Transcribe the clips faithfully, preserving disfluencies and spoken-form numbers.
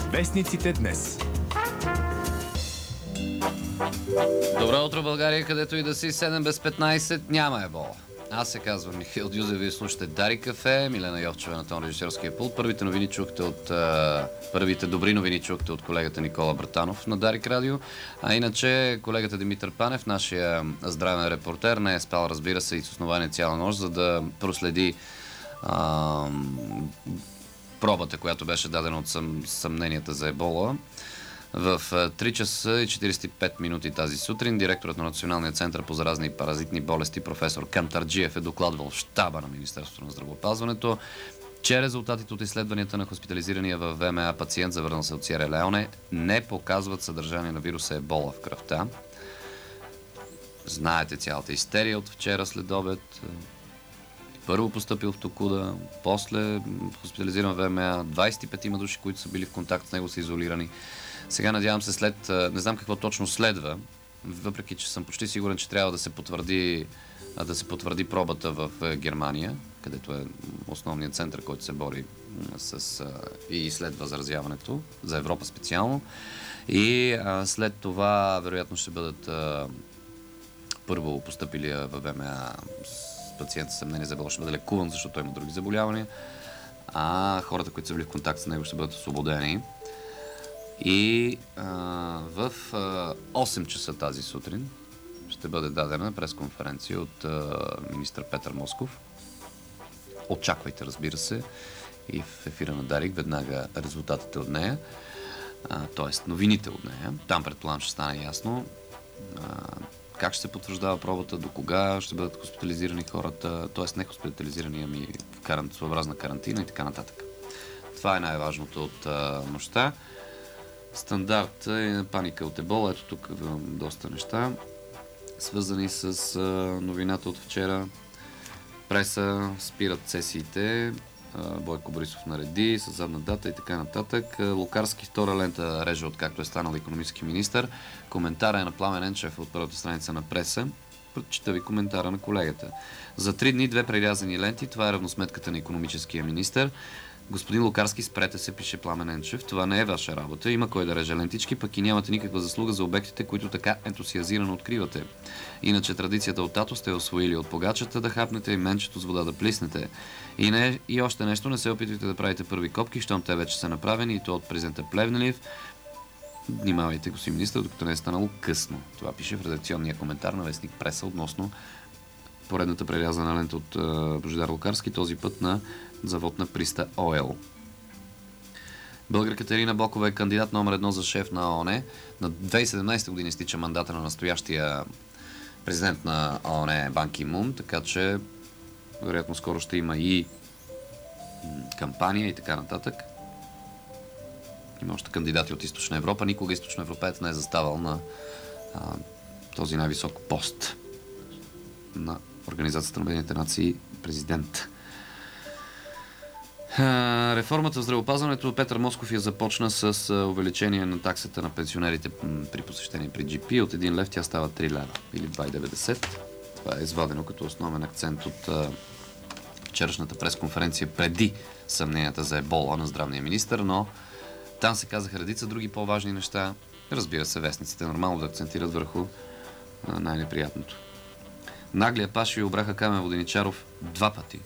Вестниците днес. Добро утро, България, където и да си. седем без петнайсет, няма ебола. Аз се казвам Михаил Дюзев, вие слушате Дарик кафе, Милена Йовчева на тон режисьорския пулт. Първите новини чухте от... А, първите добри новини чухте от колегата Никола Братанов на Дарик радио. А иначе колегата Димитър Панев, нашия здравен репортер, не е спал, разбира се, и с основание цяла нощ, за да проследи а, пробата, която беше дадена от съм, съмненията за ебола. В три часа и четирийсет и пет минути тази сутрин директорът на Националния център по заразни и паразитни болести професор Кантарджиев е докладвал в щаба на Министерството на здравеопазването, че резултатите от изследванията на хоспитализирания във ВМА пациент, завърнал се от Сиера Леоне, не показват съдържание на вируса ебола в кръвта. Знаете цялата истерия от вчера след обед. Първо постъпил в Токуда, после хоспитализиран в ВМА, двайсет и пет има души, които са били в контакт с него, са изолирани. Сега надявам се след... Не знам какво точно следва, въпреки че съм почти сигурен, че трябва да се потвърди, да се потвърди пробата в Германия, където е основният център, който се бори с и изследва заразяването, за Европа специално. И а, след това, вероятно, ще бъдат а, първо постъпилия в ВМА с пациента с съмнение за ебола ще бъде лекуван, защото той има други заболявания, а хората, които са били в контакт с него, ще бъдат освободени. И а, в а, осем часа тази сутрин ще бъде дадена пресконференция от а, министър Петър Москов. Очаквайте, разбира се, и в ефира на Дарик веднага резултатите от нея, т.е. новините от нея. Там предполагам ще стане ясно а, как ще се потвърждава пробата, до кога ще бъдат хоспитализирани хората, т.е. не хоспитализирани, ами в каран... своеобразна карантина и така нататък. Това е най-важното от а, нощта. Стандарт е паника от ебола. Ето тук имам доста неща, свързани с а, новината от вчера. Преса спират сесиите, а, Бойко Борисов нареди с задна дата и така нататък. Лукарски втора лента реже, откакто е станал икономически министър. Коментара е на Пламен Енчев от първата страница на Преса. Прочита ви коментара на колегата. За три дни две прерязани ленти, това е равносметката на икономическия министър. Господин Лукарски, спрете се, пише Пламен Енчев. Това не е ваша работа. Има кой да реже лентички, пък и нямате никаква заслуга за обектите, които така ентусиазирано откривате. Иначе традицията от тато сте освоили от погачата да хапнете и менчето с вода да плиснете. И, не, и още нещо, не се опитвайте да правите първи копки, щом те вече са направени, и то от президента Плевнелиев. Внимавайте, господин министър, докато не е станало късно. Това пише в редакционния коментар на вестник Преса относно поредната прерязана лента от uh, Божидар Лукарски, този път на завод на Приста Ойл. Българката Ирина Бокова е кандидат номер едно за шеф на ООН. На две хиляди и седемнайсета година изтича мандата на настоящия президент на ООН Бан Ки Мун, така че вероятно скоро ще има и кампания и така нататък. Има още кандидати от Източна Европа. Никога източно европеец не е заставал на а, този най-висок пост на Организацията на Обединените нации президент. Реформата в здравеопазването Петър Москов я започна с увеличение на таксата на пенсионерите при посещение при джи пи. От един лев тя става три лева или два лева и деветдесет. Това е извадено като основен акцент от а, вчерашната пресконференция преди съмненията за ебола на здравния министър, но там се казаха редица други по-важни неща. Разбира се, вестниците нормално да акцентират върху а, най-неприятното. Наглия Паши обраха Камен Воденичаров два пъти.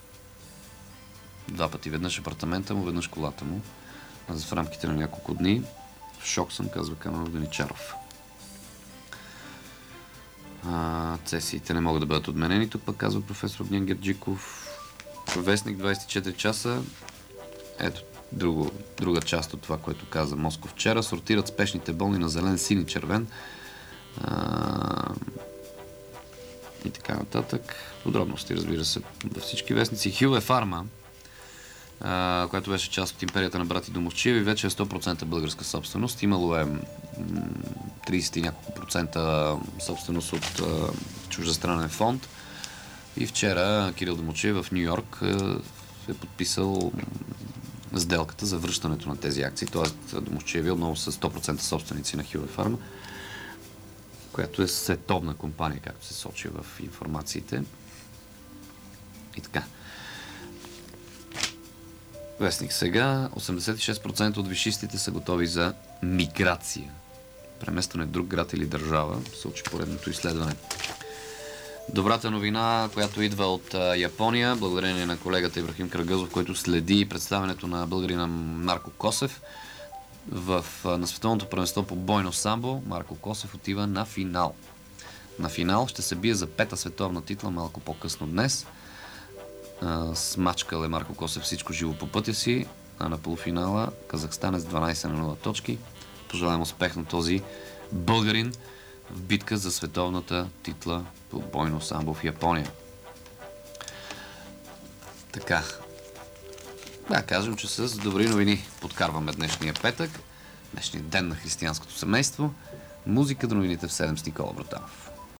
Два пъти. Веднъж апартамента му, веднъж колата му. В рамките на няколко дни. В шок съм, казва Камен Воденичаров. А, сесиите не могат да бъдат отменени. Тук пък казва професор Огнян Герджиков. Вестник двайсет и четири часа. Ето, друго, друга част от това, което каза Москов вчера. Сортират спешните болни на зелен, син и червен. А, и така нататък. Подробности, разбира се, във всички вестници. Хюле Фарма, Uh, която беше част от империята на брати Домовчиеви, вече е сто процента българска собственост. Имало е трийсет и няколко процента собственост от uh, чуждестранен фонд. И вчера Кирил Домовчиев в Ню Йорк uh, е подписал сделката за връщането на тези акции. Тоест Домовчиеви отново са сто процента собственици на Хюле Фарма, която е световна компания, както се сочи в информациите. И така. Вестник Сега. осемдесет и шест процента от висшистите са готови за миграция. Преместване в друг град или държава, случи поредното изследване. Добрата новина, която идва от а, Япония, благодарение на колегата Ибрахим Крагъзов, който следи представянето на българина Марко Косев в, а, на световното първенство по бойно самбо. Марко Косев отива на финал. На финал ще се бие за пета световна титла малко по-късно днес. А, смачкал е Марко Косев всичко живо по пътя си, а на полуфинала казахстанец дванайсет на нула точки. Пожелаем успех на този българин в битка за световната титла по бойно самбо в Япония. Така. Да, кажем, че с добри новини подкарваме днешния петък, днешния ден на християнското семейство. Музика до новините в седем с Никола Братанов.